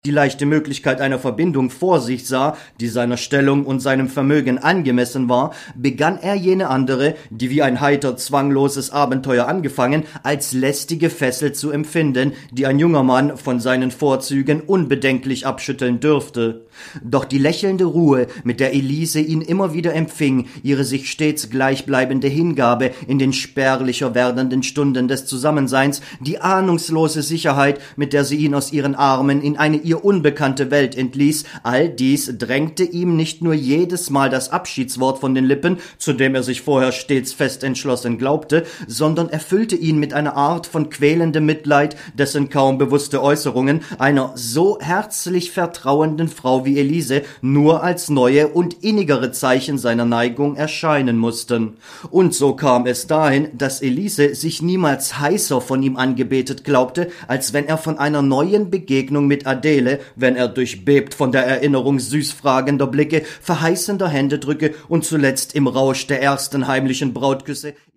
die leichte Möglichkeit einer Verbindung vor sich sah, die seiner Stellung und seinem Vermögen angemessen war, begann er jene andere, die wie ein heiter, zwangloses Abenteuer angefangen, als lästige Fessel zu empfinden, die ein junger Mann von seinen Vorzügen unbedenklich abschütteln dürfte. Doch die lächelnde Ruhe, mit der Elise ihn immer wieder empfing, ihre sich stets gleichbleibende Hingabe in den spärlicher werdenden Stunden des Zusammenseins, die ahnungslose Sicherheit, mit der sie ihn aus ihren Armen in eine ihr unbekannte Welt entließ, all dies drängte ihm nicht nur jedes Mal das Abschiedswort von den Lippen, zu dem er sich vorher stets fest entschlossen glaubte, sondern erfüllte ihn mit einer Art von quälendem Mitleid, dessen kaum bewusste Äußerungen einer so herzlich vertrauenden Frau wie Elise nur als neue und innigere Zeichen seiner Neigung erscheinen mussten. Und so kam es dahin, dass Elise sich niemals heißer von ihm angebetet glaubte, als wenn er von einer neuen Begegnung mit Adele, wenn er durchbebt von der Erinnerung süßfragender Blicke, verheißender Händedrücke und zuletzt im Rausch der ersten heimlichen Brautküsse